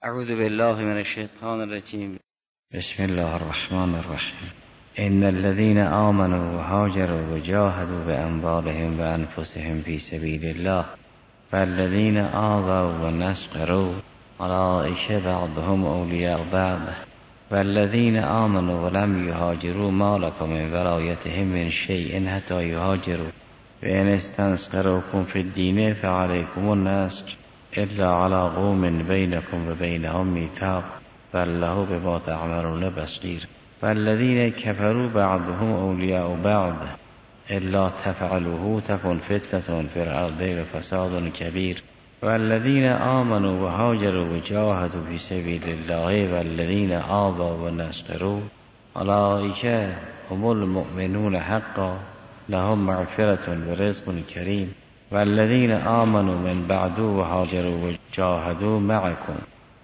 اعوذ بالله من الشیطان الرجیم. بسم الله الرحمن الرحیم. ان الذين آمنوا وهاجروا وجاهدوا بأموالهم وأنفسهم في سبيل الله والذين آووا ونصروا أولئك بعضهم أولياء بعض والذين آمنوا ولم يهاجروا ما لكم من ولايتهم من شيء حتى يهاجروا وإن استنصروكم في الدين فعليكم النصر إلا على قوم بينكم وبينهم ميثاق والله بما تعملون بصير والذين كفروا بعضهم أولياء بعض إلا تفعلوه تكن فتنة في الأرض وفساد كبير والذين آمنوا وهاجروا وجاهدوا في سبيل الله والذين آووا ونصروا أولئك هم المؤمنون حقا لهم مغفرة ورزق كريم والذين آمنوا من بعد وهاجروا وجاهدوا معكم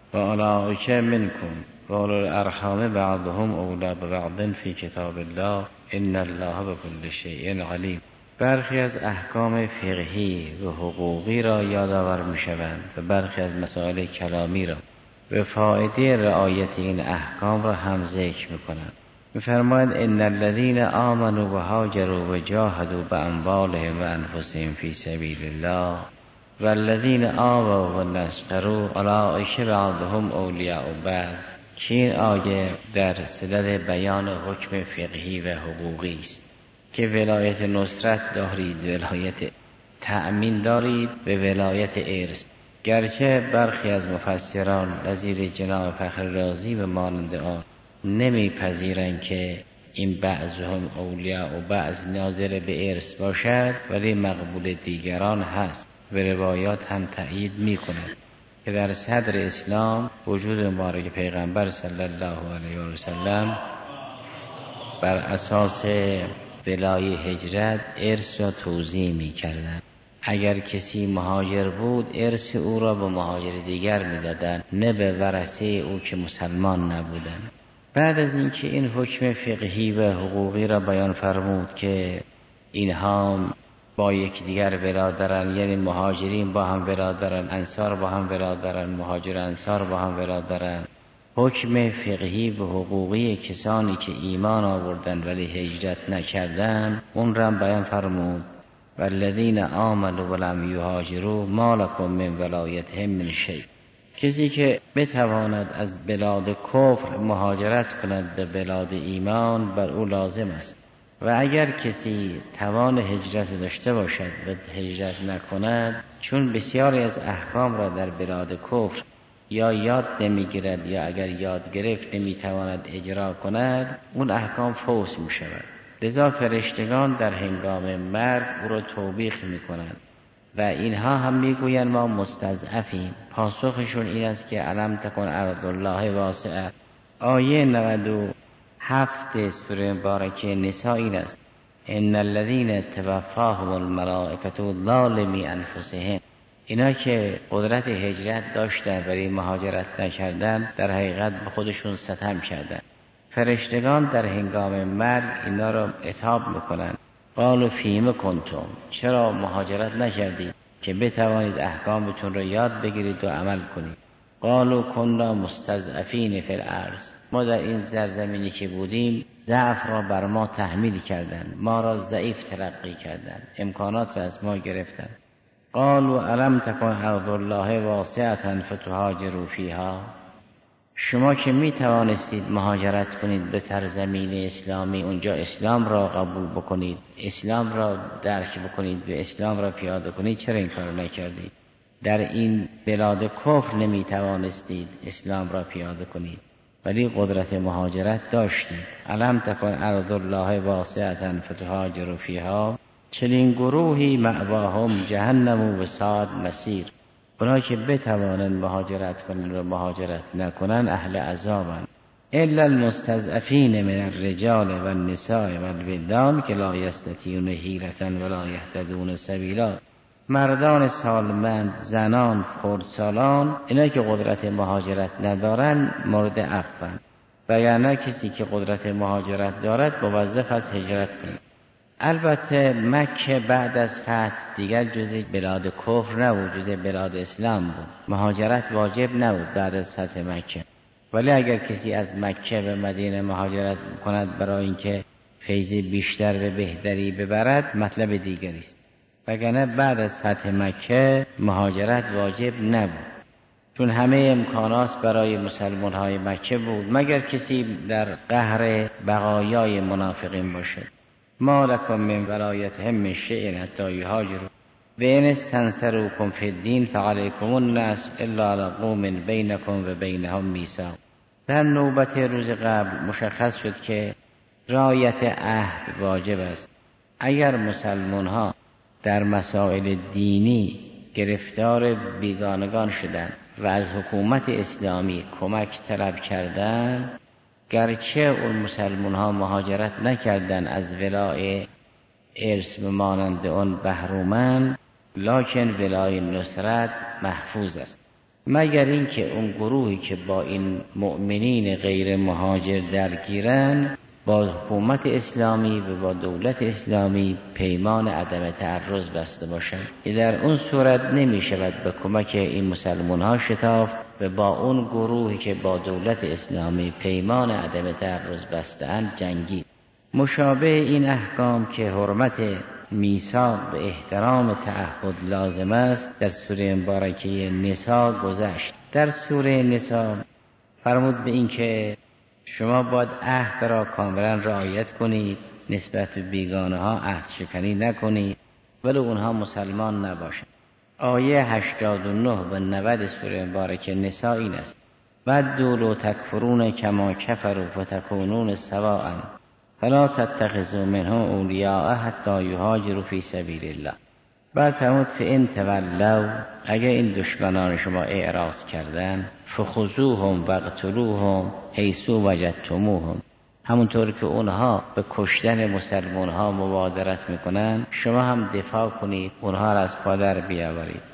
وأولئك منكم وأولو الأرحام بعضهم أولى ببعض في کتاب الله إن الله بكل شيء علیم. برخی از احکام فقهی و حقوقی را یادآور می‌شوند و برخی از مسائل کلامی را به فایده رعایت این احکام را هم ذکر می‌کنند. می‌فرمایند ان الذين آمنوا وهاجروا وجاهدوا بأموالهم وأنفسهم في سبيل الله والذين آووا ونصروا أولئك بعضهم أولياء بعض. که این آیه در صدد بیان حکم فقهی و حقوقی است که ولایت نصرت دارید، ولایت تأمین دارید به ولایت ارث. گرچه برخی از مفسران نظیر جناب فخر رازی و مانند آن نمیپذیرند که این بعضهم اولیاء و بعض ناظر به ارث باشد، ولی مقبول دیگران هست و روایات هم تأیید میکند که در صدر اسلام وجود مبارک پیغمبر صلی الله علیه و سلم بر اساس ولای هجرت ارث را توزیع می‌کردند. اگر کسی مهاجر بود ارث او را به مهاجر دیگر می‌دادند، نه به ورثه او که مسلمان نبودند. بعد از اینکه این حکم فقهی و حقوقی را بیان فرمود که اینها با یکدیگر ولا دارن، یعنی مهاجرین با هم ولا دارن، انصار با هم ولا دارن، مهاجر انصار با هم ولا دارن. حکم فقهی و حقوقی کسانی که ایمان آوردن ولی هجرت نکردن اون را بیان فرمود. والذین آمنوا ولم یهاجروا ما لکم من ولایتهم من شیء. کسی که بتواند از بلاد کفر مهاجرت کند به بلاد ایمان بر او لازم است، و اگر کسی توان هجرت داشته باشد و هجرت نکند، چون بسیاری از احکام را در بلاد کفر یا یاد نمیگیرد یا اگر یاد گرفت نمیتواند اجرا کند، اون احکام فوت میشود. لذا فرشتگان در هنگام مرگ او را توبیخ میکنند و اینها هم میگویند ما مستضعفیم. پاسخشون این است که الم تکن ارض الله واسعه. آیه 97 سوره مبارکه نساء این است: ان الذين توفاهم الملائکه ظالمی انفسهم. اینا که قدرت هجرت داشتن ولی مهاجرت نکردن در حقیقت به خودشون ستم کردن. فرشتگان در هنگام مرگ اینا را عتاب میکنن. قالوا فیم کنتم، چرا مهاجرت نکردید که بتوانید احکامتون را یاد بگیرید و عمل کنید؟ قالوا كنا مستضعفین فی الارض. ما در این سرزمینی که بودیم ضعف را بر ما تحمیل کردند، ما را ضعیف تلقی کردند، امکانات را از ما گرفتند. قالوا الم تکن ارض الله واسعه فتهاجروا فیها. شما که می توانستید مهاجرت کنید به سرزمین اسلامی، اونجا اسلام را قبول بکنید، اسلام را درک بکنید و اسلام را پیاده کنید، چرا این کار نکردید؟ در این بلاد کفر نمی توانستید اسلام را پیاده کنید ولی قدرت مهاجرت داشتید. الم تکن ارض الله واسعه فتهاجروا فیها. چنین گروهی مأواهم جهنم و بساط مسیر. اونا که بتوانند مهاجرت کنند و مهاجرت نکنند اهل عذابند. الا المستضعفین من الرجال و النساء و الولدان که لا یستطیعون حیلة ولا یهتدون سبیلا. مردان سالمند، زنان، خردسالان، اینا که قدرت مهاجرت ندارن مورد عفوند. و یعنی کسی که قدرت مهاجرت دارد موظف است هجرت کند. البته مکه بعد از فتح دیگر جزء بلاد کفر نبود، جزء بلاد اسلام بود. مهاجرت واجب نبود بعد از فتح مکه، ولی اگر کسی از مکه به مدینه مهاجرت کند برای اینکه فیض بیشتر و بهتری ببرد، مطلب دیگری است. وگرنه بعد از فتح مکه مهاجرت واجب نبود، چون همه امکانات برای مسلمان های مکه بود، مگر کسی در قهر بقایای منافقین باشد. ما لکم من ولایتهم من شیء حتی یهاجروا و ان استنصروکم فی الدین فعلیکم النصر الا علی قوم بینکم و بینهم میثاق. در نوبت روز قبل مشخص شد که رعایت عهد واجب است. اگر مسلمان ها در مسائل دینی گرفتار بیگانگان شدند و از حکومت اسلامی کمک طلب کردند، گرچه اون مسلمان ها مهاجرت نکردند از ولای ارث مانند اون بهرومند، لکن ولای نصرت محفوظ است، مگر اینکه اون گروهی که با این مؤمنین غیر مهاجر درگیرن با حکومت اسلامی و با دولت اسلامی پیمان عدم تعرض بسته باشند، که در اون صورت نمی شود به کمک این مسلمان ها شتافت و با اون گروهی که با دولت اسلامی پیمان عدم تعرض بسته اند جنگید. مشابه این احکام که حرمت میثاق به احترام تعهد لازم است در سوره مبارکه نساء گذشت. در سوره نساء فرمود به این که شما باید عهد را کاملا رعایت کنید، نسبت به بیگانه ها عهد شکنی نکنید ولی اونها مسلمان نباشند. آیه 89 و 90 سوره مبارکه نساء این است: ودوا لو تکفرون کما کفروا فتکونون سواء فلا تتخذوا منهم اولیاء حتی یهاجروا فی سبیل الله. بعد فرمود فإن تولوا، اگر این دشمنان شما اعراض کردن، فخذوهم واقتلوهم حیث وجدتموهم، همونطور که اونها به کشتن مسلمان ها مبادرت میکنن شما هم دفاع کنید، اونها را از پادر بیاورید.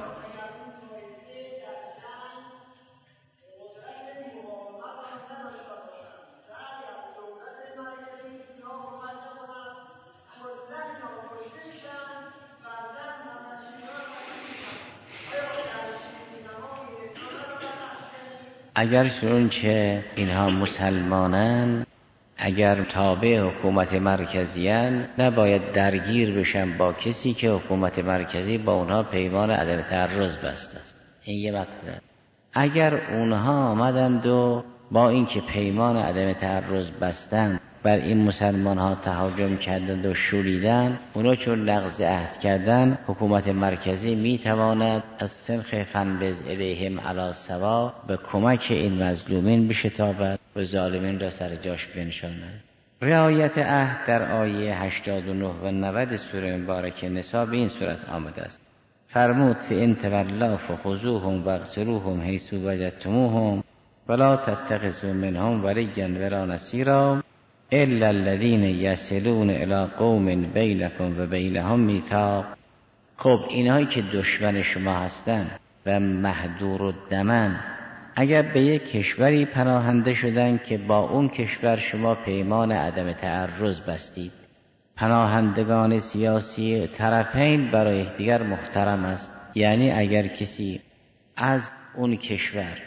اگر چنانچه اینها مسلمانن، اگر تابع حکومت مرکزیان، نباید درگیر بشن با کسی که حکومت مرکزی با اونها پیمان عدم تعرض بسته است. این یه مطلب. اگر اونها آمدند و با اینکه پیمان عدم تعرض بستند بر این مسلمان ها تهاجم کردند و شوریدند، اونا چون نقض عهد کردند، حکومت مرکزی میتواند از سنخ فنبذ الیهم علی سوا به کمک این مظلومین بشتابد و ظالمین را سر جاش بنشاند. رعایت عهد در آیه 89 و 90 سوره مبارکه نساء به این صورت آمده است. فرمود فإن تولوا فخذوهم واقتلوهم حیث وجدتموهم ولا تتخذوا منهم ولیا ولا نصیرا الا الذين يصلون الى قوم بینکم و بینهم میثاق. خب اینهایی که دشمن شما هستند و مهدور الدمن، اگر به یک کشوری پناهنده شدن که با اون کشور شما پیمان عدم تعرض بستید، پناهندگان سیاسی طرفین برای یکدیگر محترم است. یعنی اگر کسی از اون کشور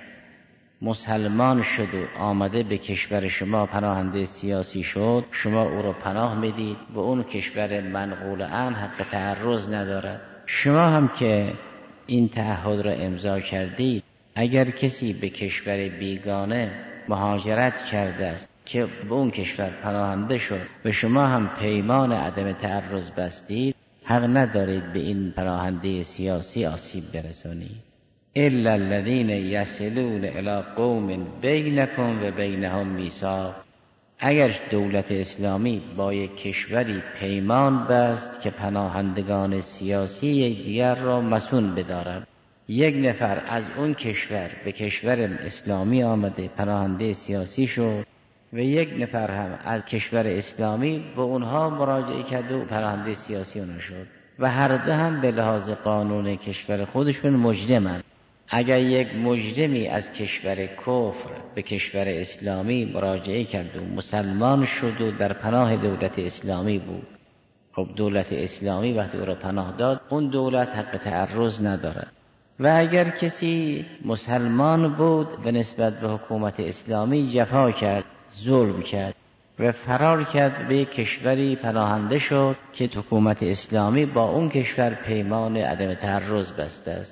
مسلمان شد و آمده به کشور شما پناهنده سیاسی شد، شما او را پناه میدید و اون کشور منقول عنه حق تعرض ندارد. شما هم که این تعهد را امضا کردید، اگر کسی به کشور بیگانه مهاجرت کرده است که به اون کشور پناهنده شد و شما هم پیمان عدم تعرض بستید، حق ندارید به این پناهنده سیاسی آسیب برسانید. الا الذين يصلون الى قوم بینکم و بینهم میثاق. اگر دولت اسلامی با یک کشوری پیمان بست که پناهندگان سیاسی دیگر را مسئول بدارد، یک نفر از اون کشور به کشور اسلامی آمده پناهنده سیاسی شد و یک نفر هم از کشور اسلامی به اونها مراجعه کرد و پناهنده سیاسی اونها شد و هر دو هم به لحاظ قانون کشور خودشون مجرمند. اگر یک مجرمی از کشور کفر به کشور اسلامی مراجعه کرد و مسلمان شد و در پناه دولت اسلامی بود خب دولت اسلامی وقتی او را پناه داد، اون دولت حق تعرض ندارد. و اگر کسی مسلمان بود به نسبت به حکومت اسلامی جفا کرد، ظلم کرد و فرار کرد به کشوری پناهنده شد که حکومت اسلامی با اون کشور پیمان عدم تعرض بسته است،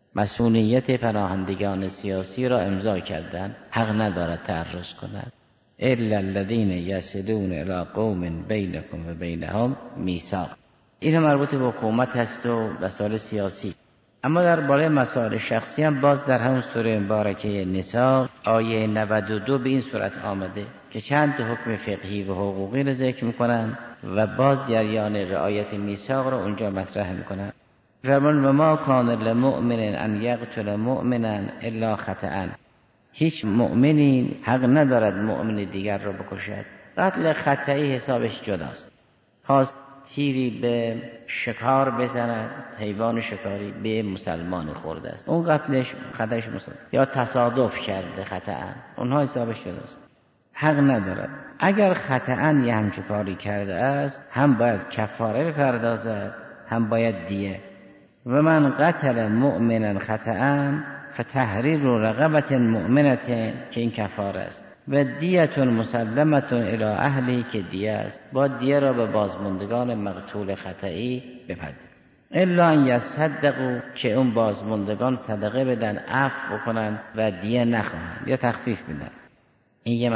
مسئولیت پناهندگان سیاسی را امضا کردند، حق ندارد تعرض کند. الا الذين يصلون الى قوم بينكم و بينهم میثاق. این مربوط به حکومت هست و مسائل سیاسی. اما درباره مسائل شخصی هم باز در همون سوره مبارکه نساء آیه 92 به این صورت آمده که چند حکم فقهی و حقوقی را ذکر میکنن و باز جریان رعایت میثاق را اونجا مطرح میکنن. فرمان و ما کان لمؤمن ان یقتل مؤمنا الا خطأ. هیچ مؤمنی حق ندارد مؤمن دیگر را بکشد. قتل خطئی حسابش جداست. خواست تیری به شکار بزند، حیوان شکاری به مسلمان خورده است، اون قتلش خطأش مسلمان، یا تصادف کرده خطأ، اونها حسابش جداست، حق ندارد. اگر خطأ یه همچون کاری کرده است هم باید کفاره بپردازد هم باید دیه. و من قتل مؤمنا خطأ فتحریر رقبة مؤمنة که این کفاره است و دیت مسلمة الی اهلی که دیه است، با دیه را به بازماندگان مقتول خطئی بپردازد. الا ان یصدقوا که اون بازماندگان صدقه بدن، عفو بکنن و دیه نخواهند یا تخفیف بدن. این یه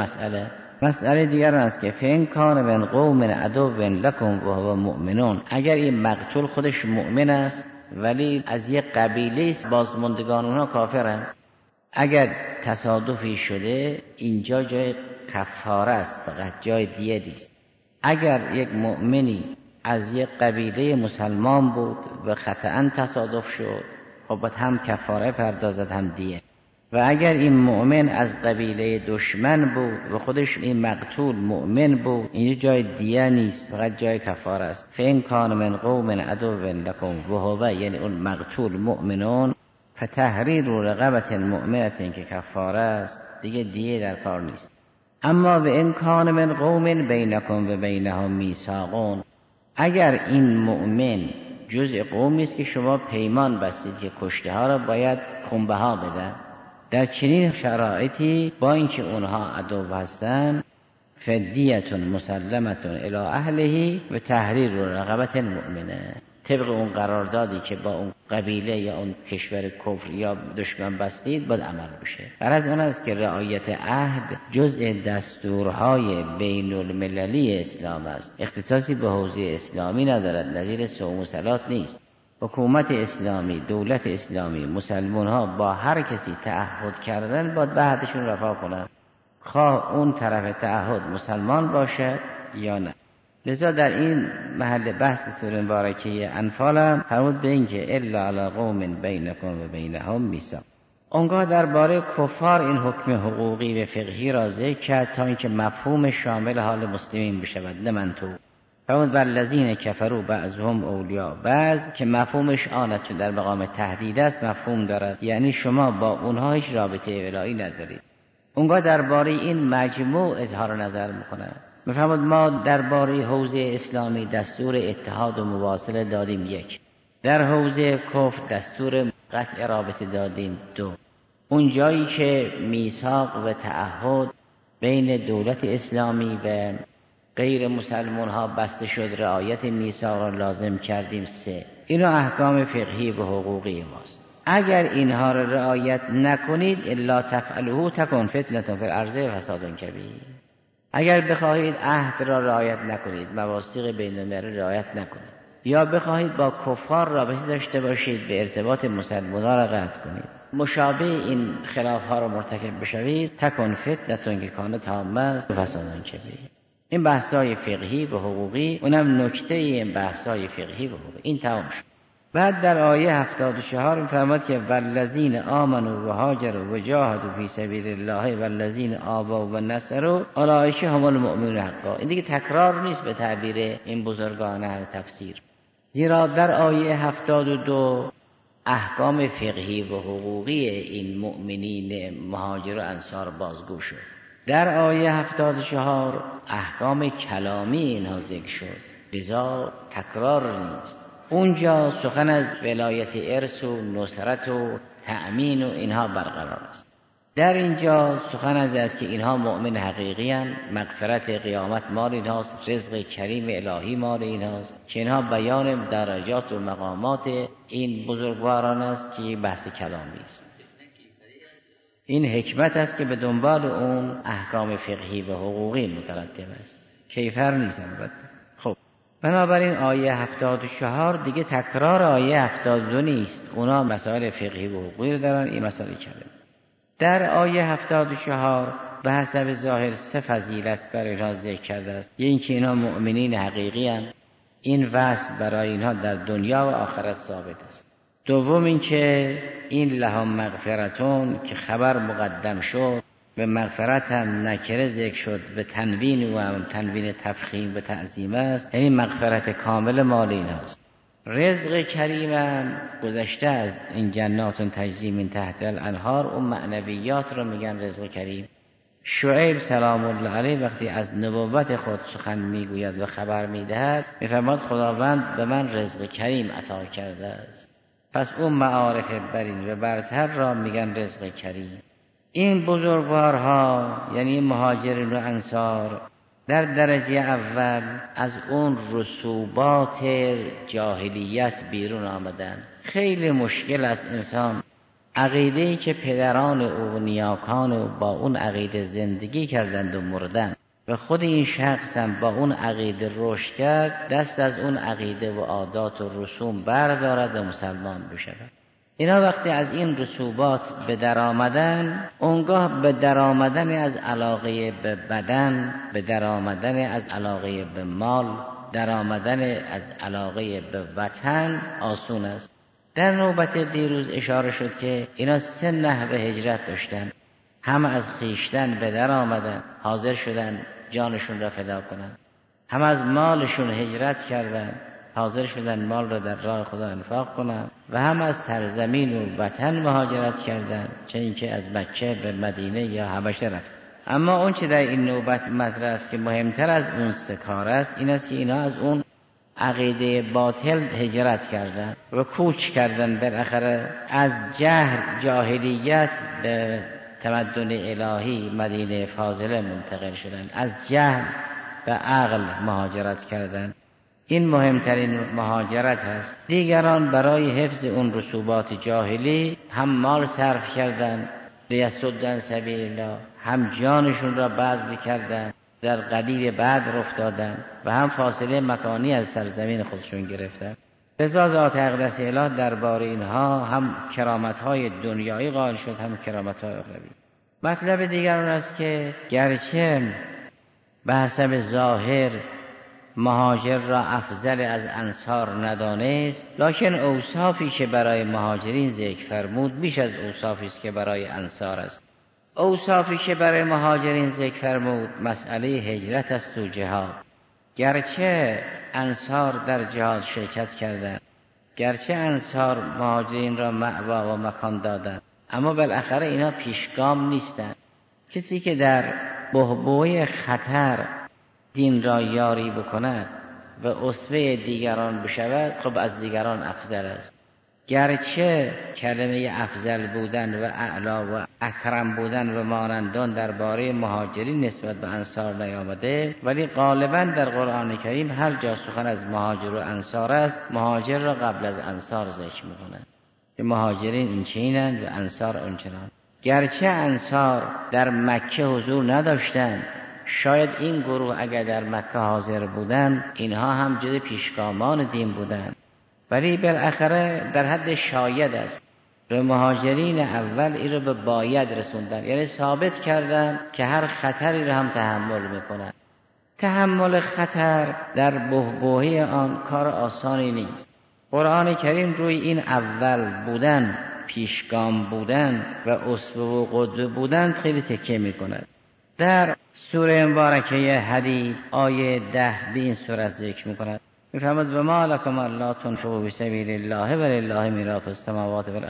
مسئله دیگر است که فین کان من قوم عدو لکم و هو مؤمنون. اگر این مقتول خودش مؤمن است ولی از یک قبیله است، بازماندگان اونها کافرن، اگر تصادفی شده اینجا جای کفاره است، فقط جای دیه نیست. اگر یک مؤمنی از یک قبیله مسلمان بود و خطأ تصادف شد، خب هم کفاره پردازد هم دیه. و اگر این مؤمن از قبیله دشمن بود و خودش این مقتول مؤمن بود، اینجا جای دیه نیست، فقط جای کفاره است. فین کان من قوم عدو لکم و هو، یعنی اون مقتول مؤمنون، فتحریر رقبة مؤمنة که کفاره است، دیگه دیه در کار نیست. اما و ان کان من قوم بینکم و بینهم میثاق، اگر این مؤمن جزء قومی است که شما پیمان بستید که کشته ها را باید خونبه ها بدن، در چنین شرایطی با اینکه اونها عدو هستند، فدیة مسلمة الی اهله و تحریر رقبة مؤمنه، طبق اون قراردادی که با اون قبیله یا اون کشور کفر یا دشمن بستید باید عمل بشه. غرض آن است که رعایت عهد جزء دستورهای بین المللی اسلام است، اختصاصی به حوزه اسلامی ندارد، نظیر صوم و صلات نیست. حکومت اسلامی، دولت اسلامی، مسلمان ها با هر کسی تعهد کردن باید به عهدشون وفا کنند، خواه اون طرف تعهد مسلمان باشد یا نه. لذا در این محل بحث سوره مبارکه انفال هم فرمود به این که الا علی قوم بینکم و بینهم میثاق. اونگاه درباره کفار این حکم حقوقی و فقهی را ذکر کرد تا اینکه مفهوم شامل حال مسلمین بشود، نه منطوق. فرمود والذین کفروا بعضهم اولیاء بعض، که مفهومش آن است چون در مقام تهدید است مفهوم دارد، یعنی شما با اونها هیچ رابطه ولایی ندارید. اونگاه درباره این مجموع اظهار نظر میکنه. میفرماد ما درباره حوزه اسلامی دستور اتحاد و مواصله دادیم 1، در حوزه کفر دستور قطع رابطه دادیم 2. اون جایی که میثاق و تعهد بین دولت اسلامی و غیر مسلمان ها بسته شد رعایت میثاق را لازم کردیم 3. اینا احکام فقهی و حقوقی ماست. اگر اینها را رعایت نکنید الا تفعلوه تکن فتنة فی الارض و فساد کبیر. اگر بخواهید عهد را رعایت نکنید، مواثیق بین المللی رعایت نکنید، یا بخواهید با کفار رابطه داشته باشید به ارتباط مسلمانان را قطع کنید، مشابه این خلاف ها را مرتکب بشوید، تکن فتنة که کانت تامه است و فساد کبیر. این بحث‌های فقهی و حقوقی، اونم نکته این بحث‌های فقهی و حقوقی. این تمام شد. بعد در آیه 74 می‌فرماد که والذین آمنوا و هاجروا و جاهدوا فی سبیل الله والذین آووا و نصروا اولئک هم المؤمنون حقا. این دیگه تکرار نیست به تعبیر این بزرگان اهل تفسیر، زیرا در آیه 72 احکام فقهی و حقوقی این مؤمنین مهاجر و انصار بازگو شد. در آیه 74 احکام کلامی اینها ذکر شد. لذا تکرار نیست. اونجا سخن از ولایت ارث و نصرت و تأمین و اینها برقرار است. در اینجا سخن از است که اینها مؤمن حقیقی هستند، مغفرت قیامت مال اینهاست، رزق کریم الهی مال اینهاست، که اینها بیان درجات و مقامات این بزرگواران است که بحث کلامی است. این حکمت است که به دنبال اون احکام فقهی و حقوقی مترتب است، کیفر نیست البته. خب بنابراین آیه 74 دیگه تکرار آیه 72 نیست، اونا مسائل فقهی و حقوقی دارن، این مسائل کلمه. در آیه 74 به حسب ظاهر سه فضیلت برای اینها ذکر کرده است. اینکه اینها مؤمنین حقیقی هستند، این وصف برای اینها در دنیا و آخرت ثابت است. دوم اینکه این لهم مغفرتون که خبر مقدم شد، به مغفرت هم نکره ذکر شد، به تنوین و هم تنوین تفخیم و تعظیم است، یعنی مغفرت کامل مال اینهاست. رزق کریم هم گذشته از این جنات تجری من تحت الانهار، اون معنویات رو میگن رزق کریم. شعیب سلام الله علیه وقتی از نبوت خود سخن میگوید و خبر میدهد، میفرماد خداوند به من رزق کریم عطا کرده است. پس اون معارف برین و برتر را میگن رزق کریم. این بزرگوارها یعنی مهاجرین و انصار در درجه اول از اون رسوبات جاهلیت بیرون آمدن. خیلی مشکل است انسان عقیده‌ای که پدران او نیاکان او با اون عقیده زندگی کردند و مردن و خود این شخص هم با اون عقیده رشد کرد، دست از اون عقیده و عادات و رسوم بردارد و مسلمان بشود. اینا وقتی از این رسوبات به در آمدن، اونگاه به در آمدن از علاقه به بدن، به در آمدن از علاقه به مال، در آمدن از علاقه به وطن آسون است. در نوبت دیروز اشاره شد که اینا سه نحوه هجرت داشتن. هم از خیشتن به در آمدن، حاضر شدن جانشون را فدا کنن. هم از مالشون هجرت کردن، حاضر شدن مال را در راه خدا انفاق کنن. و هم از سرزمین و وطن مهاجرت کردن، چه اینکه از مکه به مدینه یا حبشه رفت. اما اون چه در این نوبت مطرح است که مهمتر از اون سه کار است، این است که اینا از اون عقیده باطل هجرت کردن و کوچ کردن، بالاخره از جهل جاهلیت به تمدن الهی مدینه فاضله منتقل شدن، از جهل به عقل مهاجرت کردن. این مهمترین مهاجرت هست. دیگران برای حفظ اون رسوبات جاهلی هم مال صرف کردن لیصدوا سبیل الله، هم جانشون را بذل کردن، در قلیل بعد رخ دادن و هم فاصله مکانی از سرزمین خودشون گرفتن. لذا ذات اقدس اله درباره اینها هم کرامت‌های دنیایی قائل شد، هم کرامت‌های اخروی. مطلب دیگر اون است که گرچه به حسب ظاهر مهاجر را افضل از انصار ندانست، لکن اوصافی که برای مهاجرین ذکر فرمود بیش از اوصافی است که برای انصار است. اوصافی که برای مهاجرین ذکر فرمود مسئله هجرت است و جهاد. گرچه انصار در جهاد شرکت کردند، گرچه انصار مهاجرین را مأوا و مکان دادند، اما بالاخره اینا پیشگام نیستند. کسی که در بحبوحه خطر دین را یاری بکند و اسوه دیگران بشود، خب از دیگران افضل است. گرچه کلمه افضل بودن و اعلا و اکرم بودن و مانندان درباره مهاجرین نسبت به انصار نیامده، ولی غالبا در قرآن کریم هر جا سخن از مهاجر و انصار است، مهاجر را قبل از انصار ذکر می‌کنند که مهاجرین این چنینند و انصار اونچنان. گرچه انصار در مکه حضور نداشتند، شاید این گروه اگر در مکه حاضر بودند اینها هم جز پیشگامان دین بودند، ولی بالاخره در حد شاید است. به مهاجرین اول این رو به باید رسوندن، یعنی ثابت کردن که هر خطری رو هم تحمل میکنن. تحمل خطر در بحبوحه آن کار آسانی نیست. قرآن کریم روی این اول بودن، پیشگام بودن و اسوه و قدوه بودن خیلی تکیه میکند. در سوره مبارکه حدید آیه 10 به این صورت ذکر میکند، میفرماد و ما لکم الا تنفقوا فی سبیل الله ولله میراث السماوات والارض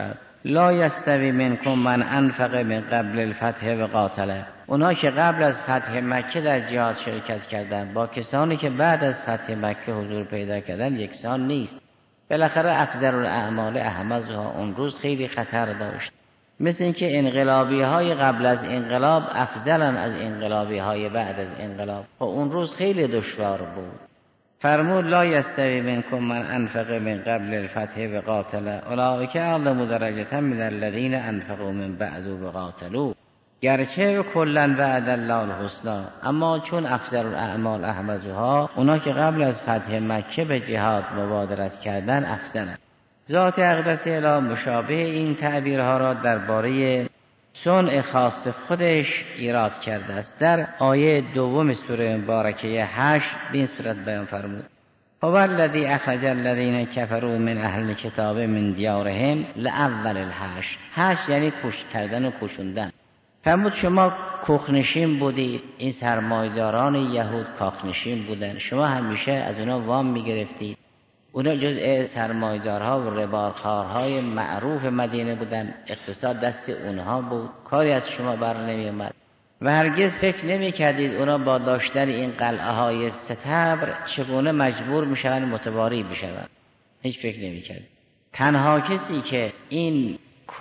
لا یستوی منکم من انفق من قبل الفتح و قاتله. اونا که قبل از فتح مکه در جهاد شرکت کردن با کسانی که بعد از فتح مکه حضور پیدا کردن یکسان نیست. بالاخره افضل الاعمال احمدها اون روز خیلی خطر داشت، مثل اینکه انقلابی های قبل از انقلاب افضلن از انقلابی های بعد از انقلاب. و اون روز خیلی دشوار بود. فرمود لا یستوی منکم من انفق من قبل الفتح و قاتل اولئک اعظم درجة من الذین انفقوا من بعد و قاتلوا. گرچه کلا بعد الله الحسنی، اما چون افضل الاعمال احمدها، اونا که قبل از فتح مکه به جهاد مبادرت کردن افضلن. ذات اقدس الهی مشابه این تعبیرها را درباره صنع خاص خودش ایراد کرده است. در آیه دوم سوره مبارکه 8 به این صورت بیان فرمود: هو الذی اخرج الذین کفروا من اهل الکتاب من دیارهم لاول الحشر. حشر یعنی کشت کردن و کشوندن. فرمود شما کاخنشین بودید، این سرمایداران یهود کاخنشین بودن، شما همیشه از اونا وام میگرفتید. اونا جزء سرمایدارها و رباخوارهای معروف مدینه بودن، اقتصاد دست اونها بود، کاری از شما بر نمی اومد و هرگز فکر نمی کردید اونا با داشتن این قلعه های ستبر چگونه مجبور می شوند متواری بشوند. هیچ فکر نمی کردید. تنها کسی که این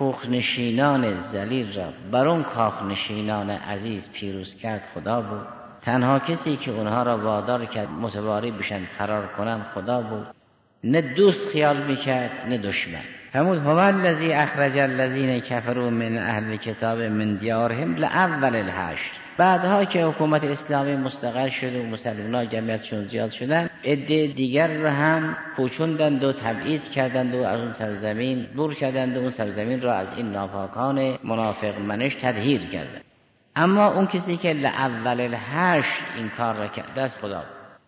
کاخنشینان ذلیل را بر اون کاخنشینان عزیز پیروز کرد خدا بود. تنها کسی که اونها را وادار کرد متواری بشن، فرار کنن، خدا بود. نه دوست خیال میکرد نه دشمن. فرمود هو الذی اخرج الذین کفروا من اهل الکتاب من دیارهم لاول الحشر. بعدها که حکومت اسلامی مستقر شد و مسلمان‌ها جمعیتشون زیاد شدن، عده دیگر را هم کوچوندند و تبعید کردند و از اون سرزمین دور کردند و اون سرزمین را از این ناپاکان منافق منش تطهیر کردند. اما اون کسی که لاول الحشر این کار را کرد از خدا.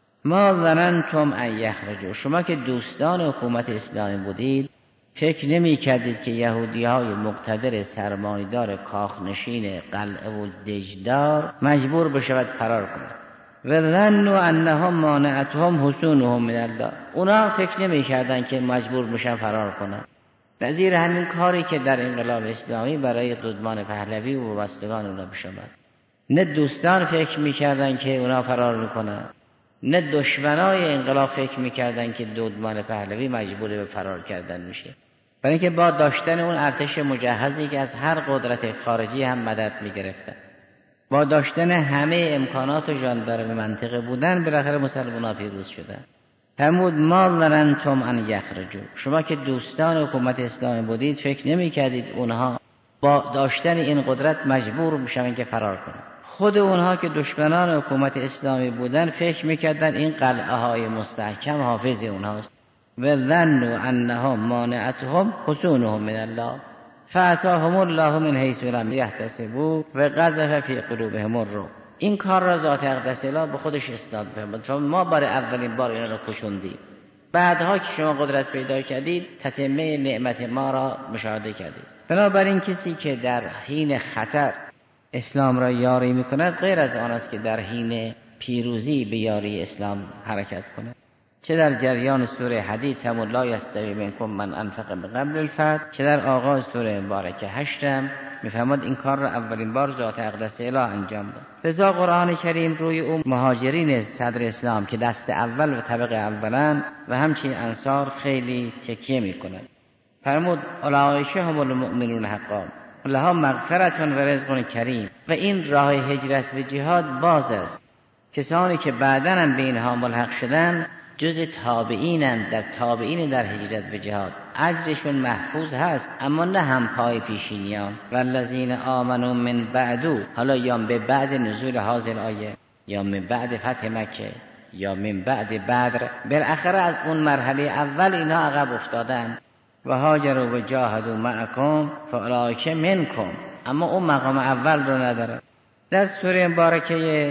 ما ظننتم ان یخرجوا. شما که دوستان حکومت اسلامی بودید فکر نمی کردید که یهودی های مقتدر سرمایدار کاخنشین قلعه و دژدار مجبور بشود فرار کنند. و ظنوا انهم مانعتهم حصونهم من الله. اونا فکر نمی کردن که مجبور بشن فرار کنند. نظیر همین کاری که در انقلاب اسلامی برای دودمان پهلوی و وابستگان اونا پیش آمد. نه دوستان فکر می کردن که اونا فرار میکنن، نه دشمنای انقلاب فکر میکردن که دودمان پهلوی مجبور به فرار کردن میشه. برای اینکه با داشتن اون ارتش مجهزی که از هر قدرت خارجی هم مدد میگرفتن، با داشتن همه امکانات و ژاندارم منطقه بودن، بالاخره مسلمان‌ها پیروز شدن. فرمود ما ظننتم ان یخرجوا. شما که دوستان حکومت اسلامی بودید فکر نمیکردید اونها با داشتن این قدرت مجبور میشن که فرار کنن. خود اونها که دشمنان حکومت اسلامی بودن فکر میکردن این قلعه های مستحکم حافظ اونهاست. و ظنوا انهم مانعتهم حصونهم من الله فاتاهم الله من حیث لم یحتسبوا و قذف فی قلوبهم الرعب. این کار را ذات اقدس الهی به خودش اسناد فرمود. چون ما برای اولین بار اینا را کشوندیم، بعدها که شما قدرت پیدا کردید تتمه نعمت ما را مشاهده کردید. بنابراین کسی که در حین خطر اسلام را یاری میکند غیر از آن است که در حین پیروزی به یاری اسلام حرکت کند. چه در جریان سوره حدید تمام لا یستوی منکم من انفق قبل الفتح، چه در آغاز سوره مبارکه 8 میفهمد این کار را اولین بار ذات اقدس الهی انجام داد. لذا قرآن کریم روی اون مهاجرین صدر اسلام که دست اول و طبقه اولن و همچنین انصار خیلی تکیه میکند. فرمود اولئک هم المؤمنون حقا لهم مغفرة و رزق کریم. و این راه هجرت و جهاد باز است. کسانی که بعداً هم به اینها ملحق شدن جز تابعینند، در تابعین در هجرت و جهاد اجرشون محفوظ هست، اما نه هم پای پیشینیان. والذین آمنوا من بعدو، حالا یا به بعد نزول هذه آیه یا من بعد فتح مکه یا من بعد بدر، بالاخره از اون مرحله اول اینا عقب افتادن. و هاجروا و جاهدوا معکم فاولئک منکم، اما اون مقام اول رو نداره. در سوره مبارکه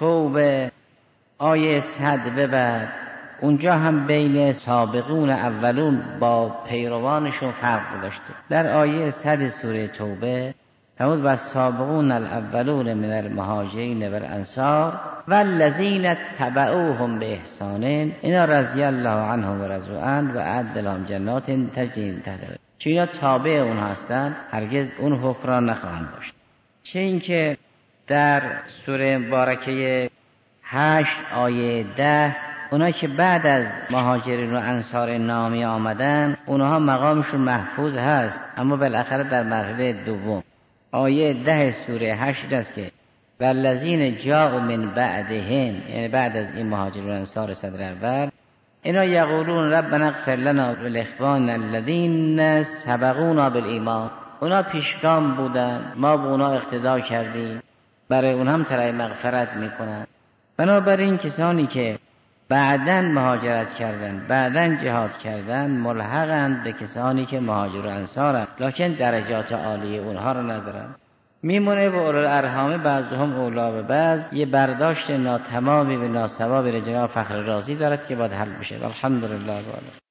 توبه آیه 100 به بعد اونجا هم بین سابقون اولون با پیروانشون فرق داشته. در آیه 100 سوره توبه فرمود و سابقون الاولون من المهاجرین و الانصار والذین تبعوهم باحسان اینا رضی الله عنهم و رضوا عنه و اعد لهم جنات تجری من تحتها. چون اینا تابع اون هستند هرگز اون حکم را نخواهند داشت. چه اینکه در سوره مبارکه 8 آیه 10 اونا که بعد از مهاجرین و انصار نامی آمدن اونها مقامشون محفوظ هست، اما بالاخره در مرحله دوم آیه 10 سوره 8 است که والذین جاءوا من بعدهم، یعنی بعد از این مهاجرین و انصار صدر اول، اینا یقولون ربنا اغفر لنا ولاخواننا الذین سبقونا بالایمان، اونا پیشگام بودن، ما به اونا اقتدا کردیم، برای اونها هم طلب مغفرت میکنن. بنابراین کسانی که بعداً مهاجرت کردن، بعداً جهاد کردن، ملحقند به کسانی که مهاجر و انصارند، لکن درجات عالی اونها رو ندارن. میمونه به اولوالارحام بعضهم اولا به بعض، یه برداشت ناتمامی و ناصوابی رو جناب فخر رازی دارد که باید حل بشه. الحمدلله.